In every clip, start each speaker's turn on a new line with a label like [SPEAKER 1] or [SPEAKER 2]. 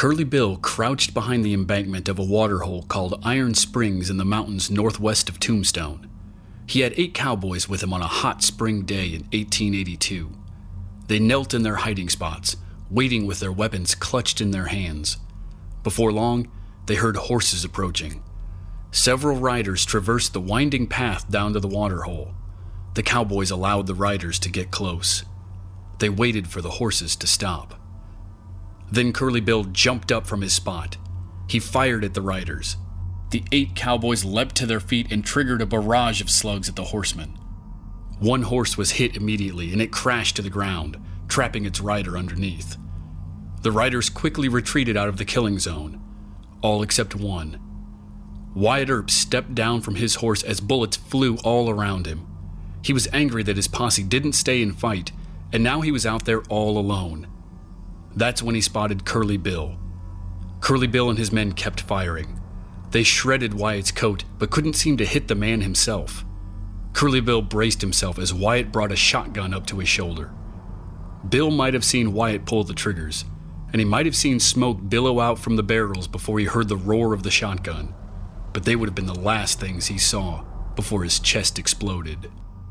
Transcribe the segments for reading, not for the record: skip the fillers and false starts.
[SPEAKER 1] Curly Bill crouched behind the embankment of a waterhole called Iron Springs in the mountains northwest of Tombstone. He had 8 cowboys with him on a hot spring day in 1882. They knelt in their hiding spots, waiting with their weapons clutched in their hands. Before long, they heard horses approaching. Several riders traversed the winding path down to the waterhole. The cowboys allowed the riders to get close. They waited for the horses to stop. Then Curly Bill jumped up from his spot. He fired at the riders. The 8 cowboys leapt to their feet and triggered a barrage of slugs at the horsemen. One horse was hit immediately, and it crashed to the ground, trapping its rider underneath. The riders quickly retreated out of the killing zone, all except one. Wyatt Earp stepped down from his horse as bullets flew all around him. He was angry that his posse didn't stay and fight, and now he was out there all alone. That's when he spotted Curly Bill. Curly Bill and his men kept firing. They shredded Wyatt's coat, but couldn't seem to hit the man himself. Curly Bill braced himself as Wyatt brought a shotgun up to his shoulder. Bill might have seen Wyatt pull the triggers, and he might have seen smoke billow out from the barrels before he heard the roar of the shotgun, but they would have been the last things he saw before his chest exploded.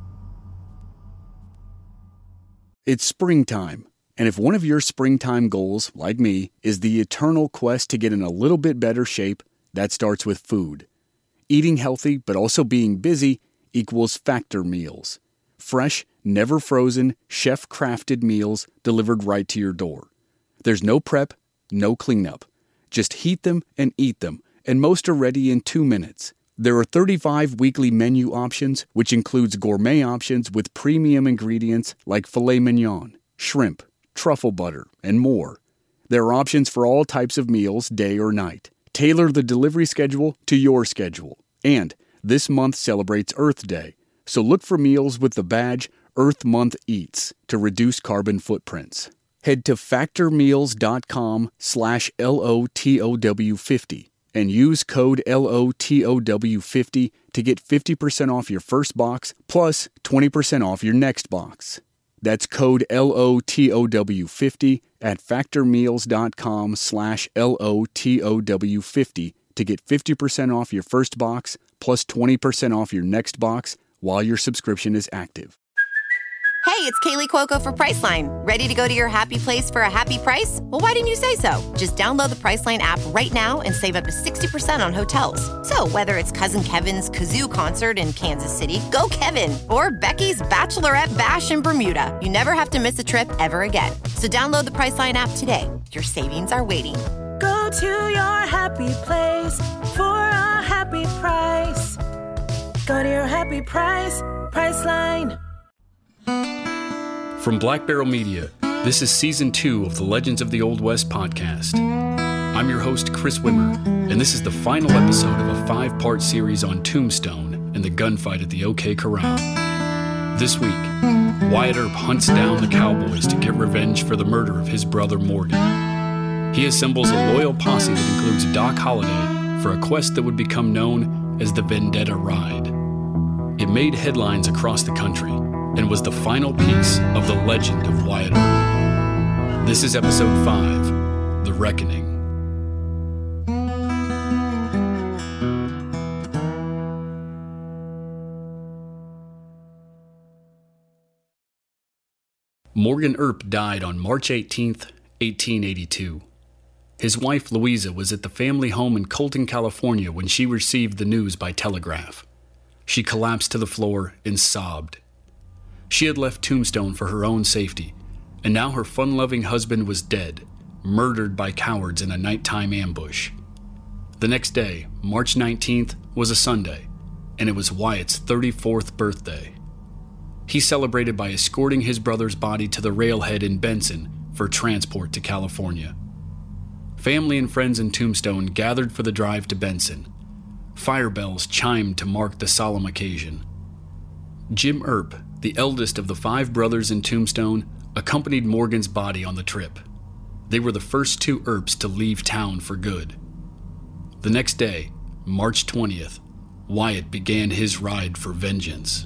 [SPEAKER 2] It's springtime, and if one of your springtime goals, like me, is the eternal quest to get in a little bit better shape, that starts with food. Eating healthy but also being busy equals Factor meals. Fresh, never frozen, chef-crafted meals delivered right to your door. There's no prep, no cleanup. Just heat them and eat them, and most are ready in 2 minutes. There are 35 weekly menu options, which includes gourmet options with premium ingredients like filet mignon, shrimp, truffle butter, and more. There are options for all types of meals, day or night. Tailor the delivery schedule to your schedule. And this month celebrates Earth Day, so look for meals with the badge Earth Month Eats to reduce carbon footprints. Head to factormeals.com/LOTOW50 and use code LOTOW50 to get 50% off your first box plus 20% off your next box. That's code LOTOW50 at factormeals.com/LOTOW50 to get 50% off your first box plus 20% off your next box while your subscription is active.
[SPEAKER 3] Hey, it's Kaylee Cuoco for Priceline. Ready to go to your happy place for a happy price? Well, why didn't you say so? Just download the Priceline app right now and save up to 60% on hotels. So whether it's Cousin Kevin's Kazoo Concert in Kansas City, go Kevin, or Becky's Bachelorette Bash in Bermuda, you never have to miss a trip ever again. So download the Priceline app today. Your savings are waiting.
[SPEAKER 4] Go to your happy place for a happy price. Go to your happy price, Priceline.
[SPEAKER 1] From Black Barrel Media, this is Season 2 of the Legends of the Old West podcast. I'm your host, Chris Wimmer, and this is the final episode of a 5-part series on Tombstone and the gunfight at the OK Corral. This week, Wyatt Earp hunts down the cowboys to get revenge for the murder of his brother Morgan. He assembles a loyal posse that includes Doc Holliday for a quest that would become known as the Vendetta Ride. It made headlines across the country and was the final piece of the legend of Wyatt Earp. This is Episode 5, The Reckoning. Morgan Earp died on March 18th, 1882. His wife, Louisa, was at the family home in Colton, California when she received the news by telegraph. She collapsed to the floor and sobbed. She had left Tombstone for her own safety, and now her fun-loving husband was dead, murdered by cowards in a nighttime ambush. The next day, March 19th, was a Sunday, and it was Wyatt's 34th birthday. He celebrated by escorting his brother's body to the railhead in Benson for transport to California. Family and friends in Tombstone gathered for the drive to Benson. Fire bells chimed to mark the solemn occasion. Jim Earp, the eldest of the 5 brothers in Tombstone, accompanied Morgan's body on the trip. They were the first 2 Earps to leave town for good. The next day, March 20th, Wyatt began his ride for vengeance.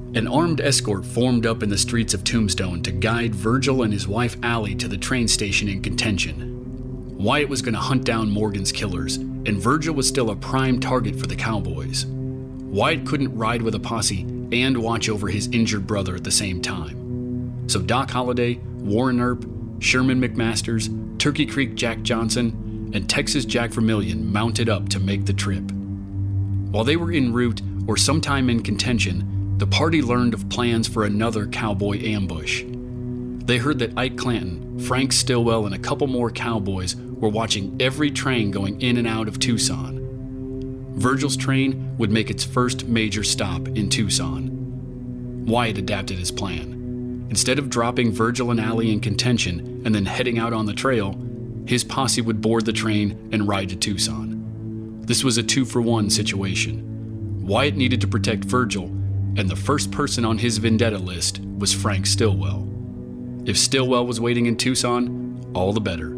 [SPEAKER 1] An armed escort formed up in the streets of Tombstone to guide Virgil and his wife Allie to the train station in contention. Wyatt was going to hunt down Morgan's killers, and Virgil was still a prime target for the cowboys. Wyatt couldn't ride with a posse and watch over his injured brother at the same time. So Doc Holliday, Warren Earp, Sherman McMasters, Turkey Creek Jack Johnson, and Texas Jack Vermillion mounted up to make the trip. While they were en route or sometime in contention, the party learned of plans for another cowboy ambush. They heard that Ike Clanton, Frank Stillwell, and a couple more cowboys were watching every train going in and out of Tucson. Virgil's train would make its first major stop in Tucson. Wyatt adapted his plan. Instead of dropping Virgil and Allie in contention and then heading out on the trail, his posse would board the train and ride to Tucson. This was a 2-for-1 situation. Wyatt needed to protect Virgil, and the first person on his vendetta list was Frank Stillwell. If Stillwell was waiting in Tucson, all the better.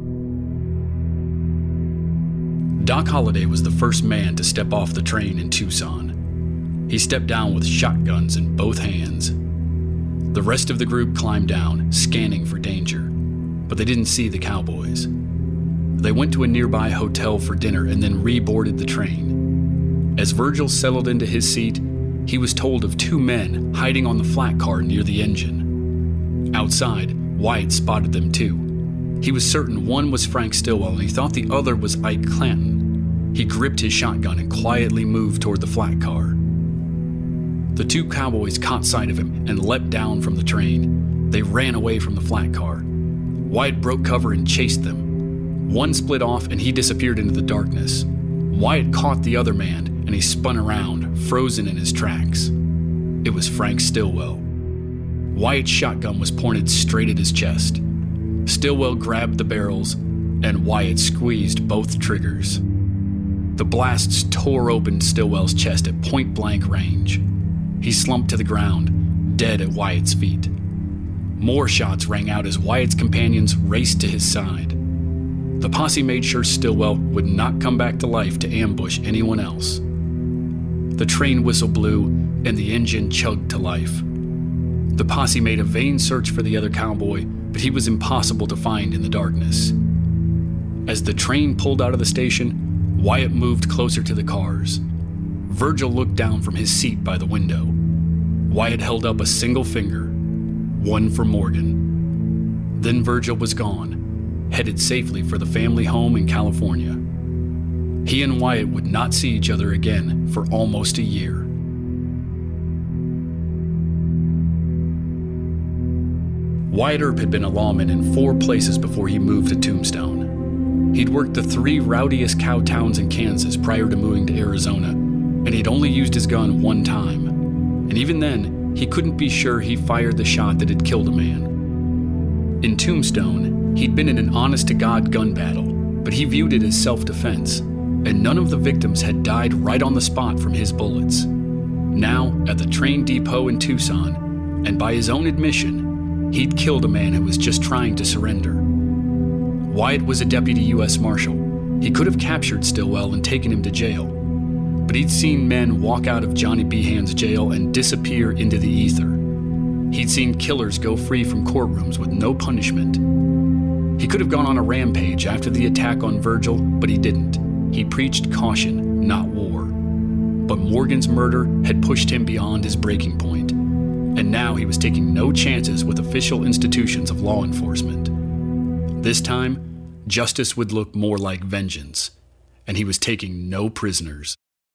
[SPEAKER 1] Doc Holliday was the first man to step off the train in Tucson. He stepped down with shotguns in both hands. The rest of the group climbed down, scanning for danger, but they didn't see the cowboys. They went to a nearby hotel for dinner and then reboarded the train. As Virgil settled into his seat, he was told of 2 men hiding on the flat car near the engine. Outside, Wyatt spotted them too. He was certain one was Frank Stillwell and he thought the other was Ike Clanton. He gripped his shotgun and quietly moved toward the flat car. The 2 cowboys caught sight of him and leapt down from the train. They ran away from the flat car. Wyatt broke cover and chased them. One split off and he disappeared into the darkness. Wyatt caught the other man and he spun around, frozen in his tracks. It was Frank Stillwell. Wyatt's shotgun was pointed straight at his chest. Stillwell grabbed the barrels, and Wyatt squeezed both triggers. The blasts tore open Stillwell's chest at point-blank range. He slumped to the ground, dead at Wyatt's feet. More shots rang out as Wyatt's companions raced to his side. The posse made sure Stillwell would not come back to life to ambush anyone else. The train whistle blew, and the engine chugged to life. The posse made a vain search for the other cowboy, but he was impossible to find in the darkness. As the train pulled out of the station, Wyatt moved closer to the cars. Virgil looked down from his seat by the window. Wyatt held up a single finger, one for Morgan. Then Virgil was gone, headed safely for the family home in California. He and Wyatt would not see each other again for almost a year. Wyatt Earp had been a lawman in 4 places before he moved to Tombstone. He'd worked the 3 rowdiest cow towns in Kansas prior to moving to Arizona, and he'd only used his gun 1 time. And even then, he couldn't be sure he fired the shot that had killed a man. In Tombstone, he'd been in an honest-to-God gun battle, but he viewed it as self-defense, and none of the victims had died right on the spot from his bullets. Now, at the train depot in Tucson, and by his own admission, he'd killed a man who was just trying to surrender. Wyatt was a deputy U.S. Marshal. He could have captured Stillwell and taken him to jail, but he'd seen men walk out of Johnny Behan's jail and disappear into the ether. He'd seen killers go free from courtrooms with no punishment. He could have gone on a rampage after the attack on Virgil, but he didn't. He preached caution, not war. But Morgan's murder had pushed him beyond his breaking point, and now he was taking no chances with official institutions of law enforcement. This time, justice would look more like vengeance, and he was taking no prisoners.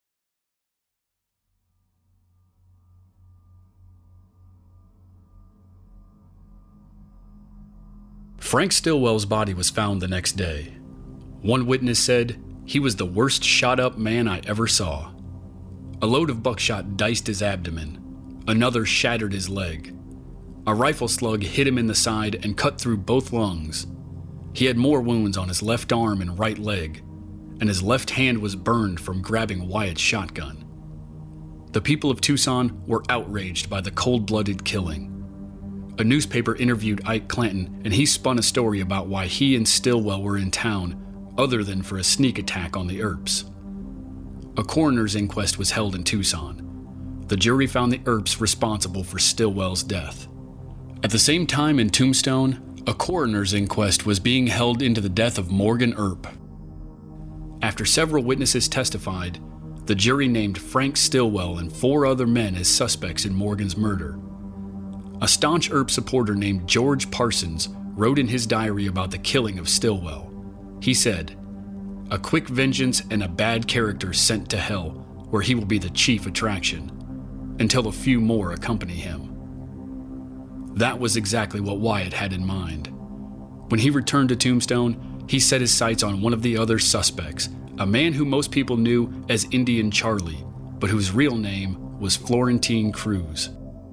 [SPEAKER 1] Frank Stillwell's body was found the next day. One witness said, "He was the worst shot-up man I ever saw." A load of buckshot diced his abdomen. Another shattered his leg. A rifle slug hit him in the side and cut through both lungs. He had more wounds on his left arm and right leg, and his left hand was burned from grabbing Wyatt's shotgun. The people of Tucson were outraged by the cold-blooded killing. A newspaper interviewed Ike Clanton, and he spun a story about why he and Stillwell were in town, other than for a sneak attack on the Earps. A coroner's inquest was held in Tucson. the jury found the Earps responsible for Stillwell's death. At the same time in Tombstone, a coroner's inquest was being held into the death of Morgan Earp. After several witnesses testified, the jury named Frank Stillwell and 4 other men as suspects in Morgan's murder. A staunch Earp supporter named George Parsons wrote in his diary about the killing of Stillwell. He said, "A quick vengeance and a bad character sent to hell, where he will be the chief attraction, until a few more accompany him." That was exactly what Wyatt had in mind. When he returned to Tombstone, he set his sights on one of the other suspects, a man who most people knew as Indian Charlie, but whose real name was Florentine Cruz.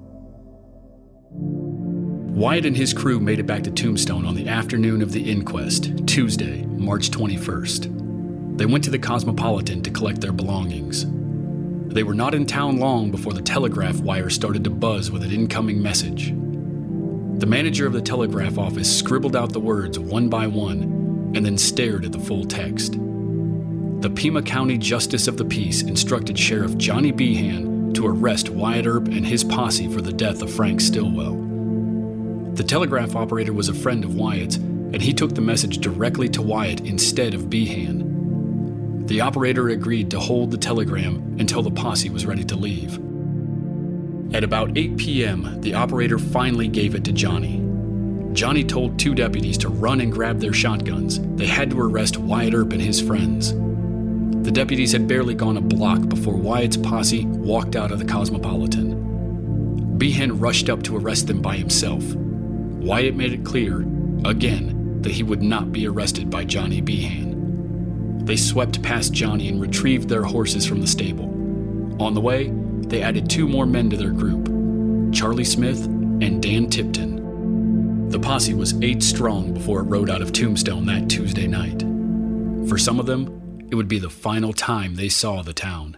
[SPEAKER 1] Wyatt and his crew made it back to Tombstone on the afternoon of the inquest, Tuesday, March 21st. They went to the Cosmopolitan to collect their belongings. They were not in town long before the telegraph wire started to buzz with an incoming message. The manager of the telegraph office scribbled out the words one by one and then stared at the full text. The Pima County Justice of the Peace instructed Sheriff Johnny Behan to arrest Wyatt Earp and his posse for the death of Frank Stillwell. The telegraph operator was a friend of Wyatt's, and he took the message directly to Wyatt instead of Behan. The operator agreed to hold the telegram until the posse was ready to leave. At about 8 p.m., the operator finally gave it to Johnny. Johnny told 2 deputies to run and grab their shotguns. They had to arrest Wyatt Earp and his friends. The deputies had barely gone a block before Wyatt's posse walked out of the Cosmopolitan. Behan rushed up to arrest them by himself. Wyatt made it clear, again, that he would not be arrested by Johnny Behan. They swept past Johnny and retrieved their horses from the stable. On the way, they added 2 more men to their group, Charlie Smith and Dan Tipton. The posse was 8 strong before it rode out of Tombstone that Tuesday night. For some of them, it would be the final time they saw the town.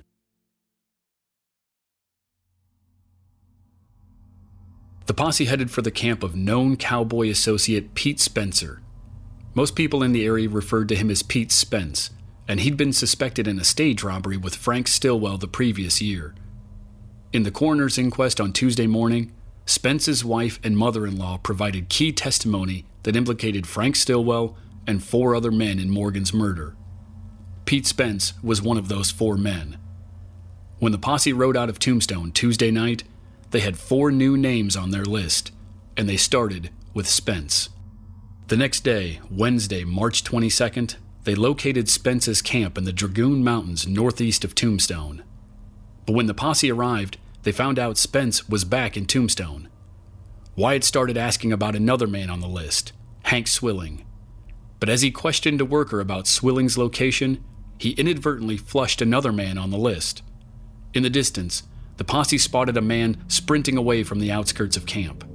[SPEAKER 1] The posse headed for the camp of known cowboy associate Pete Spencer. Most people in the area referred to him as Pete Spence, and he'd been suspected in a stage robbery with Frank Stillwell the previous year. In the coroner's inquest on Tuesday morning, Spence's wife and mother-in-law provided key testimony that implicated Frank Stillwell and 4 other men in Morgan's murder. Pete Spence was one of those 4 men. When the posse rode out of Tombstone Tuesday night, they had 4 new names on their list, and they started with Spence. The next day, Wednesday, March 22nd, they located Spence's camp in the Dragoon Mountains northeast of Tombstone. But when the posse arrived, they found out Spence was back in Tombstone. Wyatt started asking about another man on the list, Hank Swilling. But as he questioned a worker about Swilling's location, he inadvertently flushed another man on the list. In the distance, the posse spotted a man sprinting away from the outskirts of camp.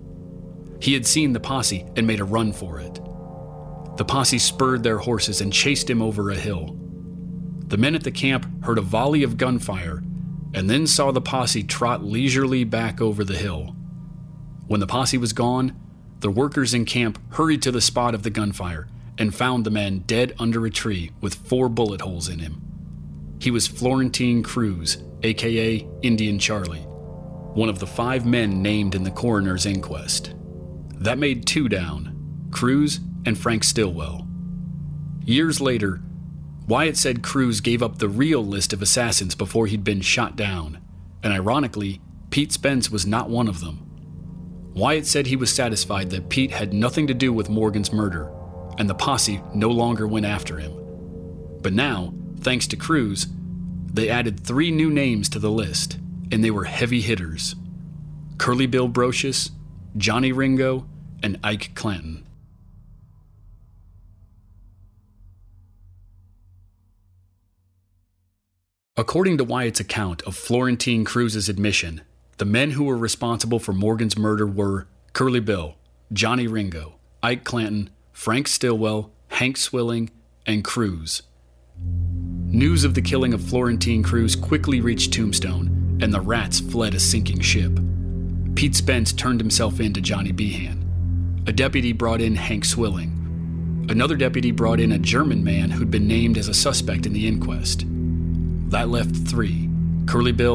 [SPEAKER 1] He had seen the posse and made a run for it. The posse spurred their horses and chased him over a hill. The men at the camp heard a volley of gunfire and then saw the posse trot leisurely back over the hill. When the posse was gone, the workers in camp hurried to the spot of the gunfire and found the man dead under a tree with 4 bullet holes in him. He was Florentine Cruz, aka Indian Charlie, one of the 5 men named in the coroner's inquest. That made 2 down, Cruz and Frank Stillwell. Years later, Wyatt said Cruz gave up the real list of assassins before he'd been shot down, and ironically, Pete Spence was not one of them. Wyatt said he was satisfied that Pete had nothing to do with Morgan's murder, and the posse no longer went after him. But now, thanks to Cruz, they added 3 new names to the list, and they were heavy hitters: Curly Bill Brocious, Johnny Ringo, and Ike Clanton. According to Wyatt's account of Florentine Cruz's admission, the men who were responsible for Morgan's murder were Curly Bill, Johnny Ringo, Ike Clanton, Frank Stillwell, Hank Swilling, and Cruz. News of the killing of Florentine Cruz quickly reached Tombstone, and the rats fled a sinking ship. Pete Spence turned himself in to Johnny Behan. A deputy brought in Hank Swilling. Another deputy brought in a German man who'd been named as a suspect in the inquest. That left 3, Curly Bill,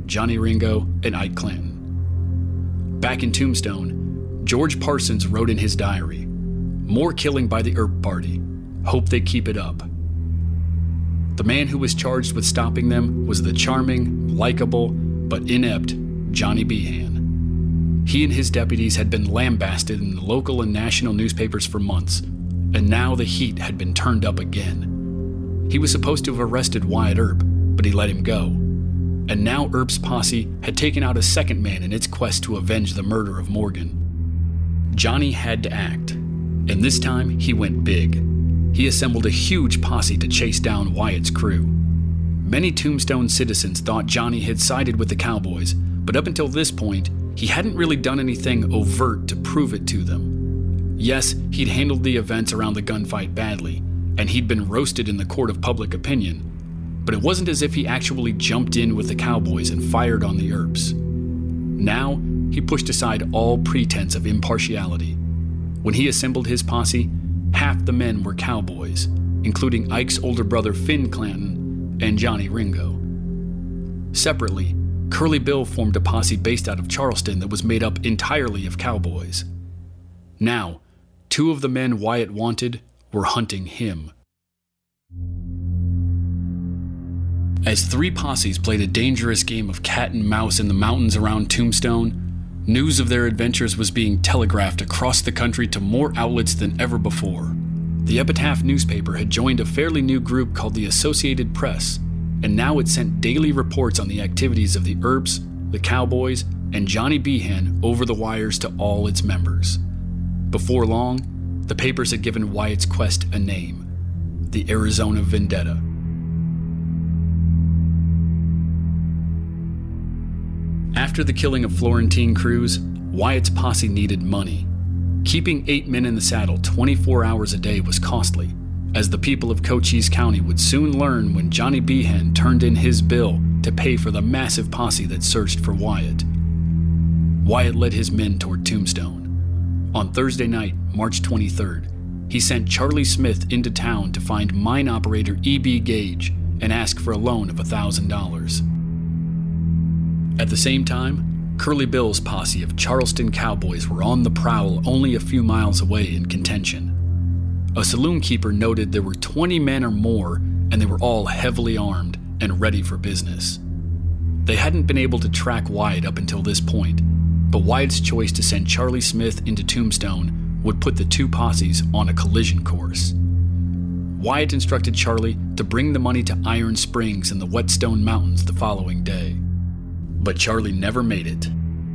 [SPEAKER 1] Johnny Ringo, and Ike Clanton. Back in Tombstone, George Parsons wrote in his diary, "More killing by the Earp Party. Hope they keep it up." The man who was charged with stopping them was the charming, likable, but inept Johnny Behan. He and his deputies had been lambasted in the local and national newspapers for months, and now the heat had been turned up again. He was supposed to have arrested Wyatt Earp, but he let him go. And now Earp's posse had taken out a second man in its quest to avenge the murder of Morgan. Johnny had to act, and this time he went big. He assembled a huge posse to chase down Wyatt's crew. Many Tombstone citizens thought Johnny had sided with the cowboys, but up until this point, he hadn't really done anything overt to prove it to them. Yes, he'd handled the events around the gunfight badly, and he'd been roasted in the court of public opinion, but it wasn't as if he actually jumped in with the cowboys and fired on the Earps. Now, he pushed aside all pretense of impartiality. When he assembled his posse, half the men were cowboys, including Ike's older brother Finn Clanton and Johnny Ringo. Separately, Curly Bill formed a posse based out of Charleston that was made up entirely of cowboys. Now, two of the men Wyatt wanted were hunting him. As three posses played a dangerous game of cat and mouse in the mountains around Tombstone, news of their adventures was being telegraphed across the country to more outlets than ever before. The Epitaph newspaper had joined a fairly new group called the Associated Press, and now it sent daily reports on the activities of the Earps, the Cowboys, and Johnny Behan over the wires to all its members. Before long, the papers had given Wyatt's quest a name: the Arizona Vendetta. After the killing of Florentine Cruz, Wyatt's posse needed money. Keeping 8 men in the saddle 24 hours a day was costly, as the people of Cochise County would soon learn when Johnny Behan turned in his bill to pay for the massive posse that searched for Wyatt. Wyatt led his men toward Tombstone. On Thursday night, March 23rd, he sent Charlie Smith into town to find mine operator E.B. Gage and ask for a loan of $1,000. At the same time, Curly Bill's posse of Charleston cowboys were on the prowl only a few miles away in contention. A saloon keeper noted there were 20 men or more, and they were all heavily armed and ready for business. They hadn't been able to track Wyatt up until this point, but Wyatt's choice to send Charlie Smith into Tombstone would put the two posses on a collision course. Wyatt instructed Charlie to bring the money to Iron Springs in the Whetstone Mountains the following day. But Charlie never made it.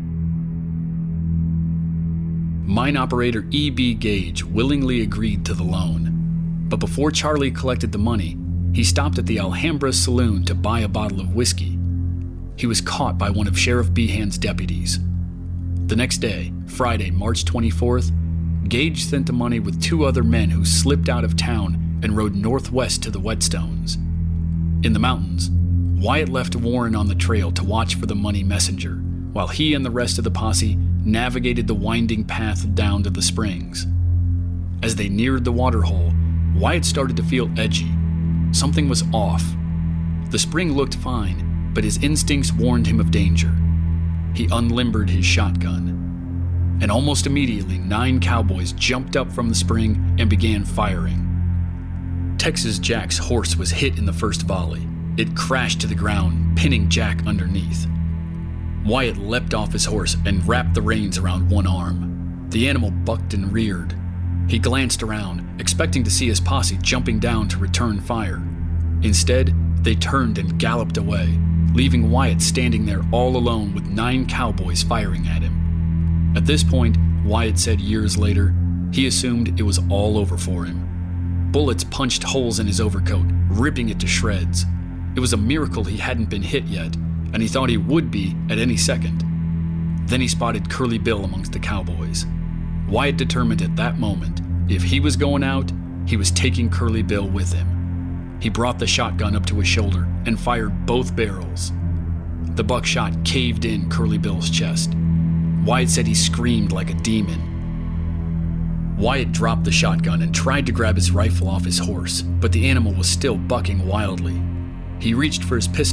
[SPEAKER 1] Mine operator E.B. Gage willingly agreed to the loan, but before Charlie collected the money, he stopped at the Alhambra Saloon to buy a bottle of whiskey. He was caught by one of Sheriff Behan's deputies. The next day, Friday, March 24th, Gage sent the money with 2 other men who slipped out of town and rode northwest to the Whetstones. In the mountains, Wyatt left Warren on the trail to watch for the money messenger, while he and the rest of the posse navigated the winding path down to the springs. As they neared the waterhole, Wyatt started to feel edgy. Something was off. The spring looked fine, but his instincts warned him of danger. He unlimbered his shotgun, and almost immediately 9 cowboys jumped up from the spring and began firing. Texas Jack's horse was hit in the first volley. It crashed to the ground, pinning Jack underneath. Wyatt leapt off his horse and wrapped the reins around one arm. The animal bucked and reared. He glanced around, expecting to see his posse jumping down to return fire. Instead, they turned and galloped away, leaving Wyatt standing there all alone with 9 cowboys firing at him. At this point, Wyatt said years later, he assumed it was all over for him. Bullets punched holes in his overcoat, ripping it to shreds. It was a miracle he hadn't been hit yet, and he thought he would be at any second. Then he spotted Curly Bill amongst the cowboys. Wyatt determined at that moment, if he was going out, he was taking Curly Bill with him. He brought the shotgun up to his shoulder and fired both barrels. The buckshot caved in Curly Bill's chest. Wyatt said he screamed like a demon. Wyatt dropped the shotgun and tried to grab his rifle off his horse, but the animal was still bucking wildly. He reached for his pistol,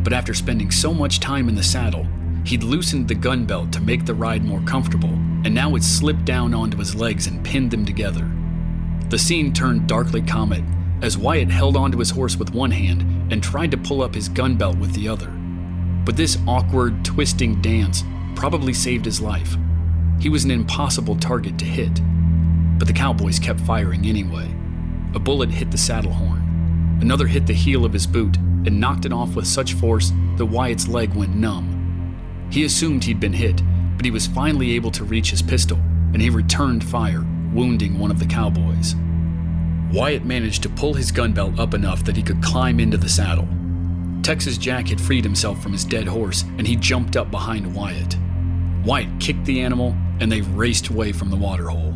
[SPEAKER 1] But after spending so much time in the saddle, he'd loosened the gun belt to make the ride more comfortable, and now it slipped down onto his legs and pinned them together. The scene turned darkly comic as Wyatt held onto his horse with one hand and tried to pull up his gun belt with the other. But this awkward, twisting dance probably saved his life. He was an impossible target to hit, but the cowboys kept firing anyway. A bullet hit the saddle horn. Another hit the heel of his boot and knocked it off with such force that Wyatt's leg went numb. He assumed he'd been hit, but he was finally able to reach his pistol, and he returned fire, wounding one of the cowboys. Wyatt managed to pull his gun belt up enough that he could climb into the saddle. Texas Jack had freed himself from his dead horse, and he jumped up behind Wyatt. Wyatt kicked the animal, and they raced away from the waterhole.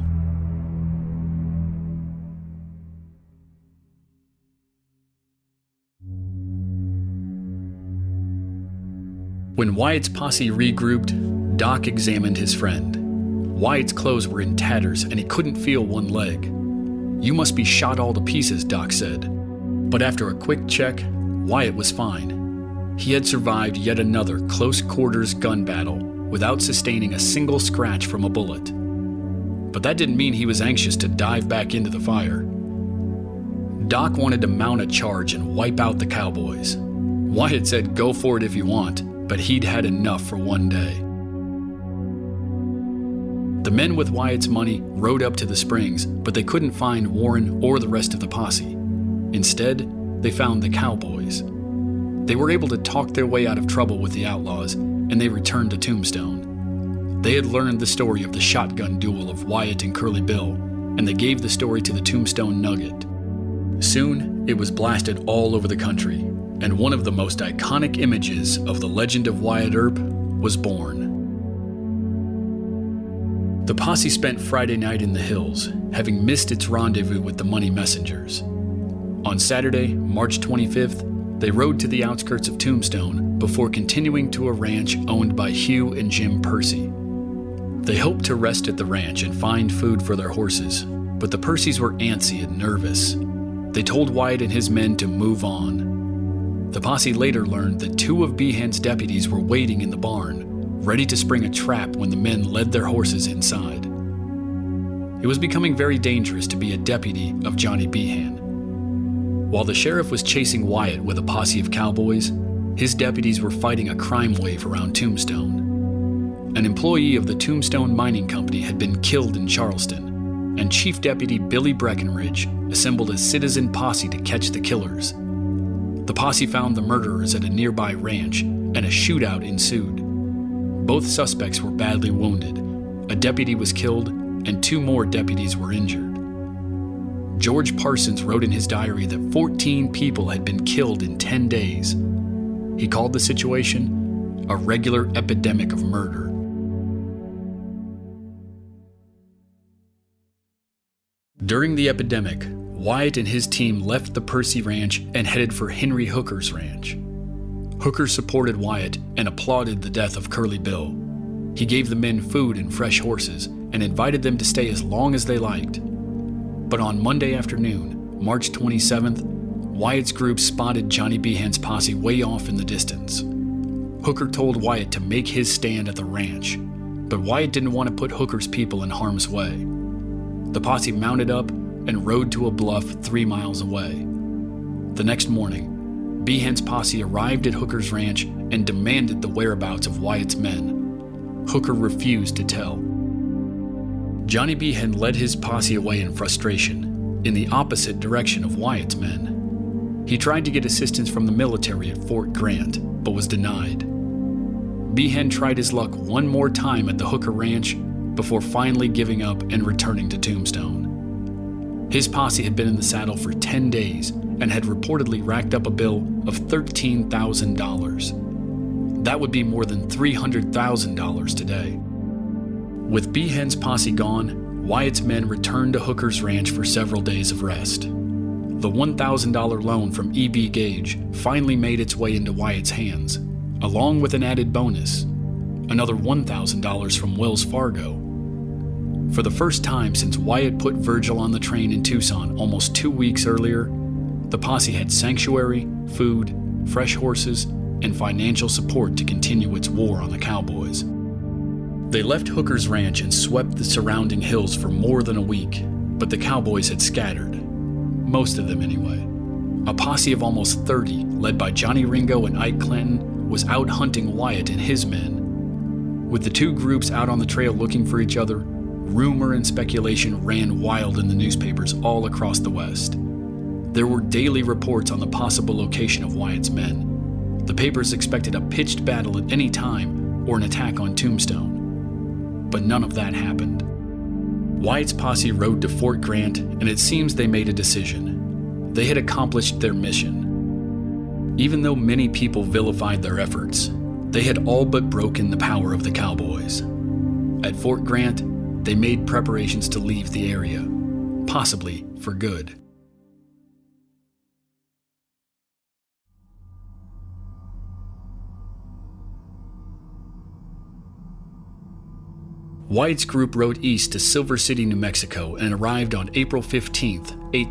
[SPEAKER 1] When Wyatt's posse regrouped, Doc examined his friend. Wyatt's clothes were in tatters, and he couldn't feel one leg. "You must be shot all to pieces," Doc said. But after a quick check, Wyatt was fine. He had survived yet another close-quarters gun battle without sustaining a single scratch from a bullet. But that didn't mean he was anxious to dive back into the fire. Doc wanted to mount a charge and wipe out the cowboys. Wyatt said go for it if you want, but he'd had enough for one day. The men with Wyatt's money rode up to the springs, but they couldn't find Warren or the rest of the posse. Instead, they found the cowboys. They were able to talk their way out of trouble with the outlaws, and they returned to Tombstone. They had learned the story of the shotgun duel of Wyatt and Curly Bill, and they gave the story to the Tombstone Nugget. Soon, it was blasted all over the country, and one of the most iconic images of the legend of Wyatt Earp was born. The posse spent Friday night in the hills, having missed its rendezvous with the money messengers. On Saturday, March 25th, they rode to the outskirts of Tombstone before continuing to a ranch owned by Hugh and Jim Percy. They hoped to rest at the ranch and find food for their horses, but the Percys were antsy and nervous. They told Wyatt and his men to move on. The posse later learned that two of Behan's deputies were waiting in the barn, ready to spring a trap when the men led their horses inside. It was becoming very dangerous to be a deputy of Johnny Behan. While the sheriff was chasing Wyatt with a posse of cowboys, his deputies were fighting a crime wave around Tombstone. An employee of the Tombstone Mining Company had been killed in Charleston, and Chief Deputy Billy Breckenridge assembled a citizen posse to catch the killers. The posse found the murderers at a nearby ranch, and a shootout ensued. Both suspects were badly wounded. A deputy was killed, and 2 more deputies were injured. George Parsons wrote in his diary that 14 people had been killed in 10 days. He called the situation a regular epidemic of murder. During the epidemic, Wyatt and his team left the Percy Ranch and headed for Henry Hooker's ranch. Hooker supported Wyatt and applauded the death of Curly Bill. He gave the men food and fresh horses and invited them to stay as long as they liked. But on Monday afternoon, March 27th, Wyatt's group spotted Johnny Behan's posse way off in the distance. Hooker told Wyatt to make his stand at the ranch, but Wyatt didn't want to put Hooker's people in harm's way. The posse mounted up and rode to a bluff 3 miles away. The next morning, Behan's posse arrived at Hooker's ranch and demanded the whereabouts of Wyatt's men. Hooker refused to tell. Johnny Behan led his posse away in frustration, in the opposite direction of Wyatt's men. He tried to get assistance from the military at Fort Grant, but was denied. Behan tried his luck one more time at the Hooker Ranch before finally giving up and returning to Tombstone. His posse had been in the saddle for 10 days and had reportedly racked up a bill of $13,000. That would be more than $300,000 today. With Behan's posse gone, Wyatt's men returned to Hooker's ranch for several days of rest. The $1,000 loan from E.B. Gage finally made its way into Wyatt's hands, along with an added bonus, another $1,000 from Wells Fargo. For the first time since Wyatt put Virgil on the train in Tucson almost 2 weeks earlier, the posse had sanctuary, food, fresh horses, and financial support to continue its war on the cowboys. They left Hooker's ranch and swept the surrounding hills for more than a week, but the cowboys had scattered. Most of them anyway. A posse of almost 30, led by Johnny Ringo and Ike Clanton, was out hunting Wyatt and his men. With the two groups out on the trail looking for each other, rumor and speculation ran wild in the newspapers all across the West. There were daily reports on the possible location of Wyatt's men. The papers expected a pitched battle at any time or an attack on Tombstone. But none of that happened. Wyatt's posse rode to Fort Grant, and it seems they made a decision. They had accomplished their mission. Even though many people vilified their efforts, they had all but broken the power of the cowboys. At Fort Grant, they made preparations to leave the area, possibly for good. Wyatt's group rode east to Silver City, New Mexico, and arrived on April 15,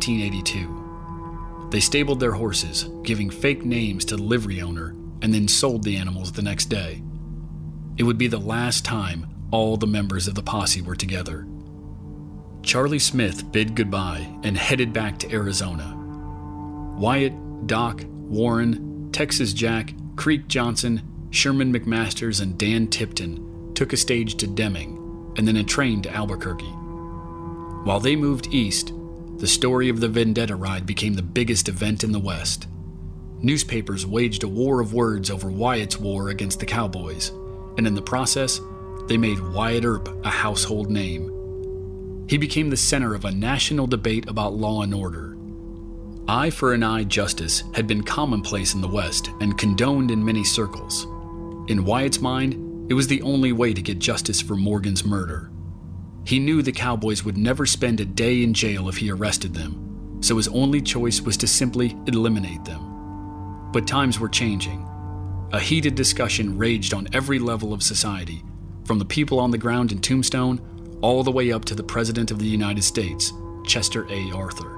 [SPEAKER 1] 1882. They stabled their horses, giving fake names to the livery owner, and then sold the animals the next day. It would be the last time all the members of the posse were together. Charlie Smith bid goodbye and headed back to Arizona. Wyatt, Doc, Warren, Texas Jack, Creek Johnson, Sherman McMasters, and Dan Tipton took a stage to Deming, and then a train to Albuquerque. While they moved east, the story of the Vendetta ride became the biggest event in the West. Newspapers waged a war of words over Wyatt's war against the cowboys, and in the process, they made Wyatt Earp a household name. He became the center of a national debate about law and order. Eye for an eye justice had been commonplace in the West and condoned in many circles. In Wyatt's mind, it was the only way to get justice for Morgan's murder. He knew the cowboys would never spend a day in jail if he arrested them, so his only choice was to simply eliminate them. But times were changing. A heated discussion raged on every level of society, from the people on the ground in Tombstone all the way up to the President of the United States, Chester A. Arthur.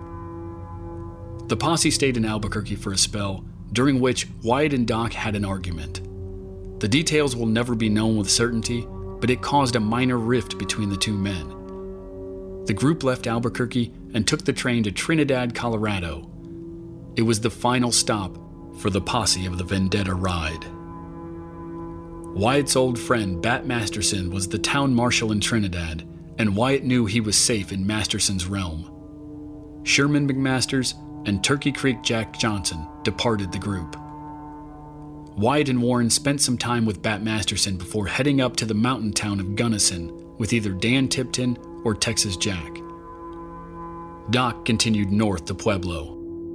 [SPEAKER 1] The posse stayed in Albuquerque for a spell, during which Wyatt and Doc had an argument. The details will never be known with certainty, but it caused a minor rift between the two men. The group left Albuquerque and took the train to Trinidad, Colorado. It was the final stop for the posse of the Vendetta ride. Wyatt's old friend, Bat Masterson, was the town marshal in Trinidad, and Wyatt knew he was safe in Masterson's realm. Sherman McMasters and Turkey Creek Jack Johnson departed the group. Wyatt and Warren spent some time with Bat Masterson before heading up to the mountain town of Gunnison with either Dan Tipton or Texas Jack. Doc continued north to Pueblo.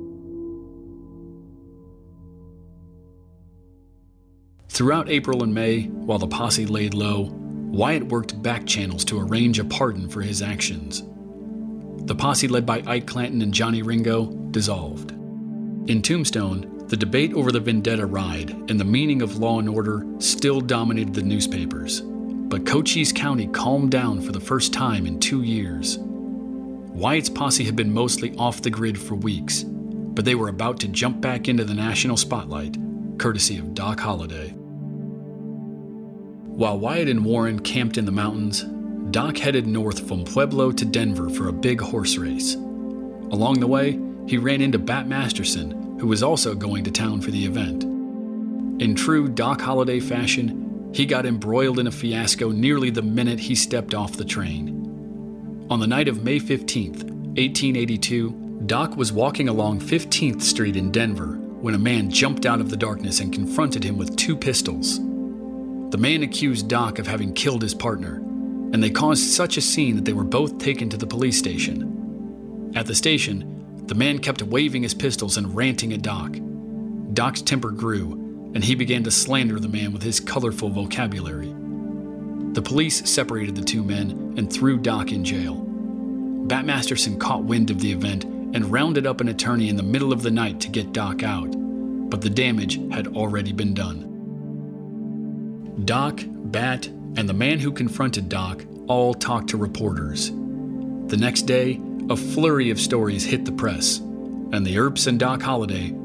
[SPEAKER 1] Throughout April and May, while the posse laid low, Wyatt worked back channels to arrange a pardon for his actions. The posse led by Ike Clanton and Johnny Ringo dissolved. In Tombstone, the debate over the Vendetta ride and the meaning of law and order still dominated the newspapers, but Cochise County calmed down for the first time in 2 years. Wyatt's posse had been mostly off the grid for weeks, but they were about to jump back into the national spotlight, courtesy of Doc Holliday. While Wyatt and Warren camped in the mountains, Doc headed north from Pueblo to Denver for a big horse race. Along the way, he ran into Bat Masterson, who was also going to town for the event. In true Doc Holliday fashion, he got embroiled in a fiasco nearly the minute he stepped off the train. On the night of May 15th, 1882, Doc was walking along 15th Street in Denver when a man jumped out of the darkness and confronted him with 2 pistols. The man accused Doc of having killed his partner, and they caused such a scene that they were both taken to the police station. At the station, the man kept waving his pistols and ranting at Doc. Doc's temper grew, and he began to slander the man with his colorful vocabulary. The police separated the 2 men and threw Doc in jail. Bat Masterson caught wind of the event and rounded up an attorney in the middle of the night to get Doc out, but the damage had already been done. Doc, Bat, and the man who confronted Doc all talked to reporters. The next day, a flurry of stories hit the press, and the Earps and Doc Holliday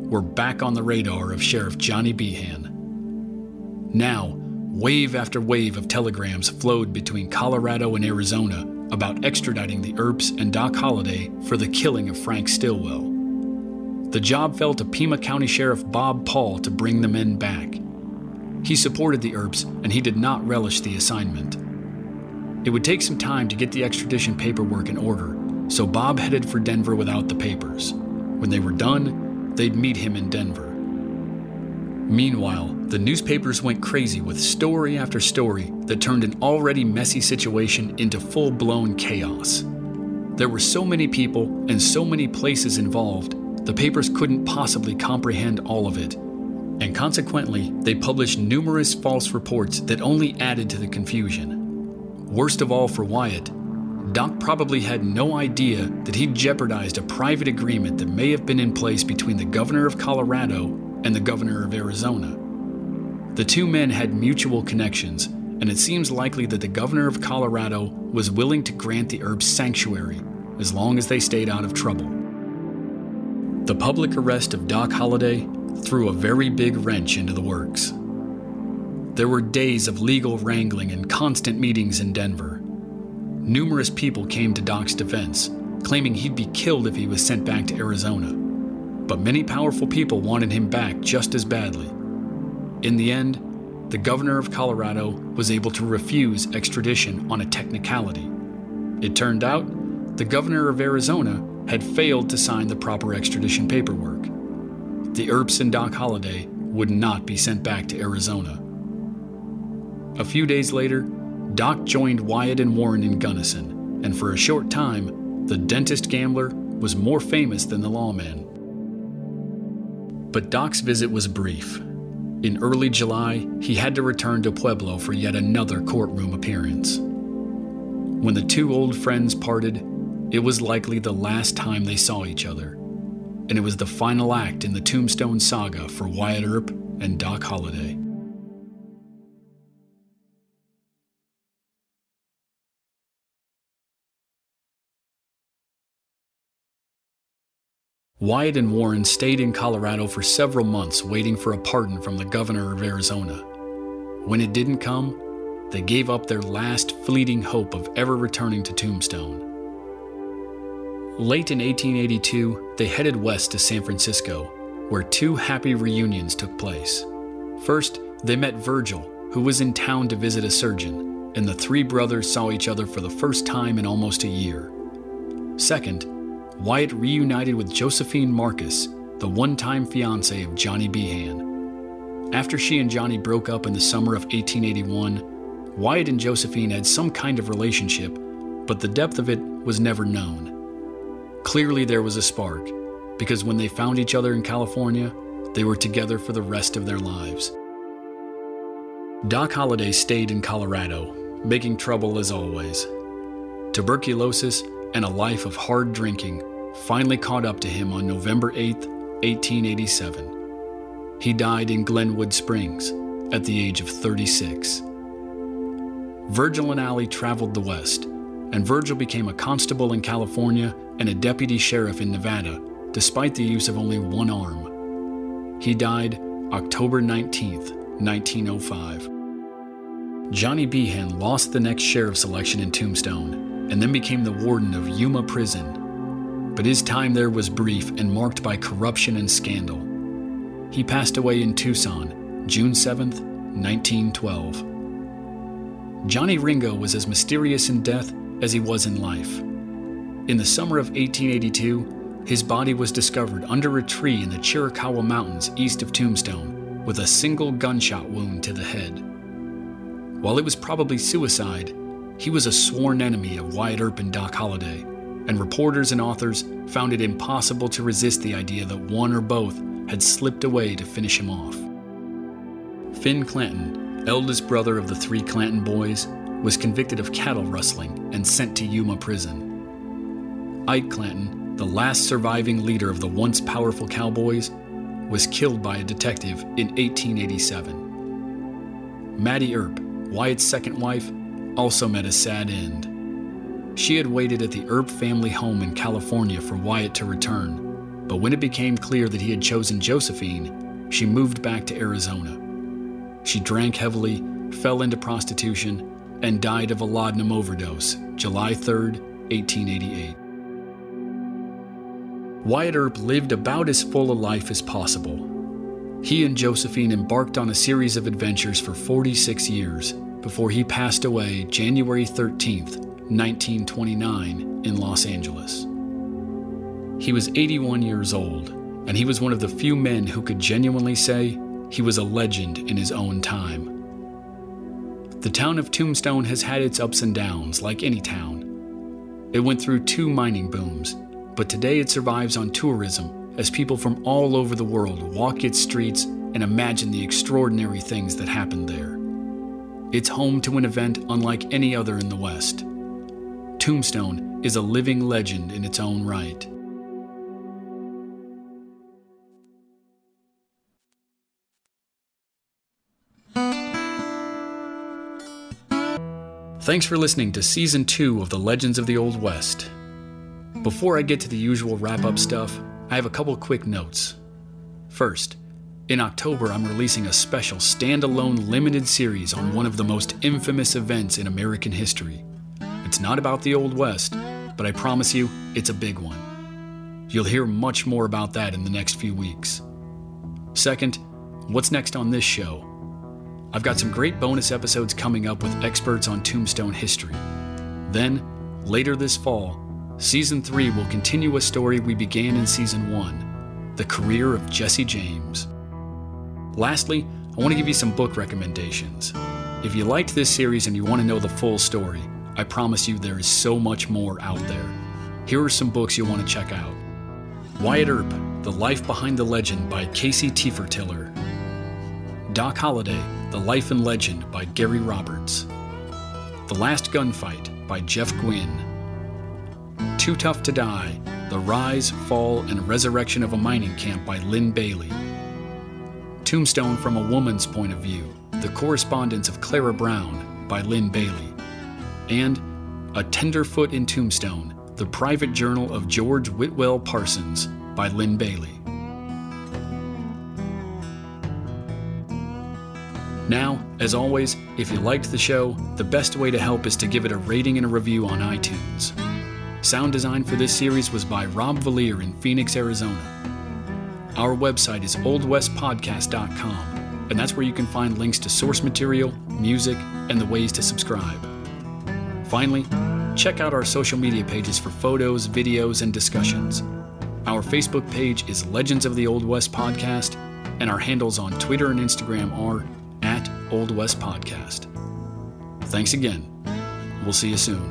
[SPEAKER 1] were back on the radar of Sheriff Johnny Behan. Now, wave after wave of telegrams flowed between Colorado and Arizona about extraditing the Earps and Doc Holliday for the killing of Frank Stillwell. The job fell to Pima County Sheriff Bob Paul to bring the men back. He supported the Earps, and he did not relish the assignment. It would take some time to get the extradition paperwork in order, so Bob headed for Denver without the papers. When they were done, they'd meet him in Denver. Meanwhile, the newspapers went crazy with story after story that turned an already messy situation into full-blown chaos. There were so many people and so many places involved, the papers couldn't possibly comprehend all of it, and consequently, they published numerous false reports that only added to the confusion. Worst of all for Wyatt, Doc probably had no idea that he'd jeopardized a private agreement that may have been in place between the governor of Colorado and the governor of Arizona. The two men had mutual connections, and it seems likely that the governor of Colorado was willing to grant the Earps sanctuary as long as they stayed out of trouble. The public arrest of Doc Holliday threw a very big wrench into the works. There were days of legal wrangling and constant meetings in Denver. Numerous people came to Doc's defense, claiming he'd be killed if he was sent back to Arizona. But many powerful people wanted him back just as badly. In the end, the governor of Colorado was able to refuse extradition on a technicality. It turned out the governor of Arizona had failed to sign the proper extradition paperwork. The Earps and Doc Holliday would not be sent back to Arizona. A few days later, Doc joined Wyatt and Warren in Gunnison, and for a short time, the dentist gambler was more famous than the lawman. But Doc's visit was brief. In early July, he had to return to Pueblo for yet another courtroom appearance. When the two old friends parted, it was likely the last time they saw each other, and it was the final act in the Tombstone saga for Wyatt Earp and Doc Holliday. Wyatt and Warren stayed in Colorado for several months waiting for a pardon from the governor of Arizona. When it didn't come, they gave up their last fleeting hope of ever returning to Tombstone. Late in 1882, they headed west to San Francisco, where two happy reunions took place. First, they met Virgil, who was in town to visit a surgeon, and the three brothers saw each other for the first time in almost a year. Second, Wyatt reunited with Josephine Marcus, the one-time fiancée of Johnny Behan. After she and Johnny broke up in the summer of 1881, Wyatt and Josephine had some kind of relationship, but the depth of it was never known. Clearly there was a spark, because when they found each other in California, they were together for the rest of their lives. Doc Holliday stayed in Colorado, making trouble as always. Tuberculosis and a life of hard drinking finally caught up to him on November 8, 1887. He died in Glenwood Springs at the age of 36. Virgil and Allie traveled the West, and Virgil became a constable in California and a deputy sheriff in Nevada, despite the use of only one arm. He died October 19, 1905. Johnny Behan lost the next sheriff's election in Tombstone, and then became the warden of Yuma Prison. But his time there was brief and marked by corruption and scandal. He passed away in Tucson, June 7, 1912. Johnny Ringo was as mysterious in death as he was in life. In the summer of 1882, his body was discovered under a tree in the Chiricahua Mountains east of Tombstone with a single gunshot wound to the head. While it was probably suicide, he was a sworn enemy of Wyatt Earp and Doc Holliday, and reporters and authors found it impossible to resist the idea that one or both had slipped away to finish him off. Finn Clanton, eldest brother of the three Clanton boys, was convicted of cattle rustling and sent to Yuma Prison. Ike Clanton, the last surviving leader of the once powerful cowboys, was killed by a detective in 1887. Mattie Earp, Wyatt's second wife, also met a sad end. She had waited at the Earp family home in California for Wyatt to return, but when it became clear that he had chosen Josephine, she moved back to Arizona. She drank heavily, fell into prostitution, and died of a laudanum overdose, July 3rd, 1888. Wyatt Earp lived about as full a life as possible. He and Josephine embarked on a series of adventures for 46 years before he passed away January 13th, 1929, in Los Angeles. He was 81 years old, and he was one of the few men who could genuinely say he was a legend in his own time. The town of Tombstone has had its ups and downs, like any town. It went through 2 mining booms, but today it survives on tourism as people from all over the world walk its streets and imagine the extraordinary things that happened there. It's home to an event unlike any other in the West. Tombstone is a living legend in its own right. Thanks for listening to Season 2 of the Legends of the Old West. Before I get to the usual wrap-up stuff, I have a couple quick notes. First, in October I'm releasing a special standalone limited series on one of the most infamous events in American history. It's not about the Old West, but I promise you, it's a big one. You'll hear much more about that in the next few weeks. Second, what's next on this show? I've got some great bonus episodes coming up with experts on Tombstone history. Then, later this fall, Season 3 will continue a story we began in Season 1, the career of Jesse James. Lastly, I want to give you some book recommendations. If you liked this series and you want to know the full story, I promise you there is so much more out there. Here are some books you'll want to check out. Wyatt Earp, The Life Behind the Legend by Casey Tiefertiller. Doc Holliday, The Life and Legend by Gary Roberts. The Last Gunfight by Jeff Gwynne. Too Tough to Die, The Rise, Fall, and Resurrection of a Mining Camp by Lynn Bailey. Tombstone from a Woman's Point of View, The Correspondence of Clara Brown by Lynn Bailey. And A Tenderfoot in Tombstone, The Private Journal of George Whitwell Parsons by Lynn Bailey. Now, as always, if you liked the show, the best way to help is to give it a rating and a review on iTunes. Sound design for this series was by Rob Valier in Phoenix, Arizona. Our website is oldwestpodcast.com, and that's where you can find links to source material, music, and the ways to subscribe. Finally, check out our social media pages for photos, videos, and discussions. Our Facebook page is Legends of the Old West Podcast, and our handles on Twitter and Instagram are @OldWestPodcast. Thanks again. We'll see you soon.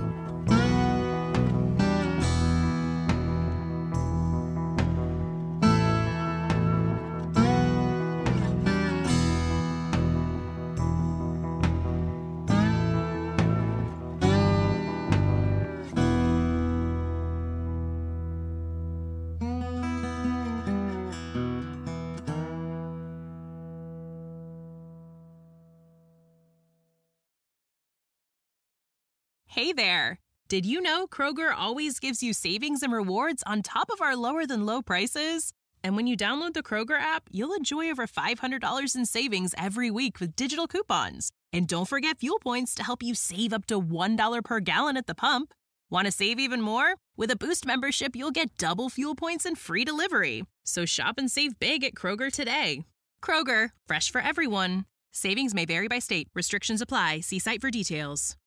[SPEAKER 5] Hey there! Did you know Kroger always gives you savings and rewards on top of our lower-than-low prices? And when you download the Kroger app, you'll enjoy over $500 in savings every week with digital coupons. And don't forget fuel points to help you save up to $1 per gallon at the pump. Want to save even more? With a Boost membership, you'll get double fuel points and free delivery. So shop and save big at Kroger today. Kroger, fresh for everyone. Savings may vary by state. Restrictions apply. See site for details.